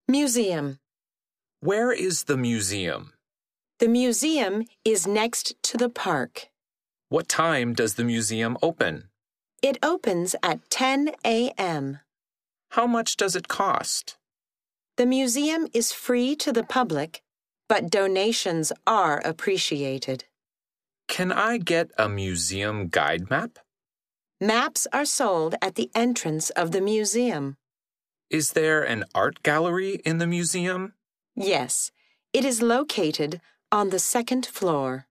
Museum. Where is the museum? The museum is next to the park. What time does the museum open? It opens at 10 a.m. How much does it cost? The museum is free to the public, but donations are appreciated. Can I get a museum guide map? Maps are sold at the entrance of the museum. Is there an art gallery in the museum? Yes, it is located on the second floor.